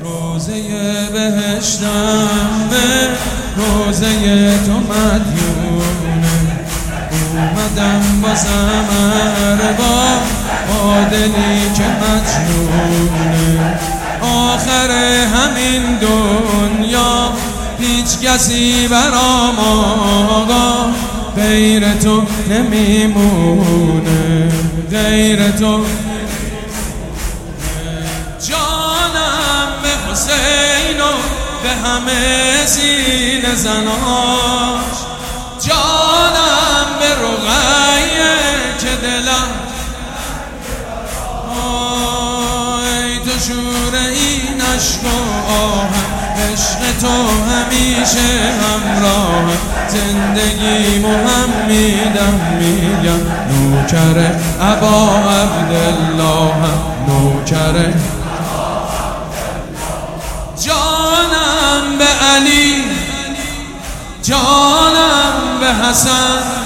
روزه بهشتم به روزه تو مدیونه، اومدم بازم با دلی که مجنونه. آخر همین دنیا هیچ کسی برام آقا غیر تو نمیمونه، غیر تو. جانم به حسین و به همه سینه زناش، جانم به رقیه که دلم ای تو شور این عشق و آهم، عشق تو همیشه همراهم، زندگیمو هم میدم نوکر ابا عبداللهم، نوکر. جانم به علی، جانم به حسن،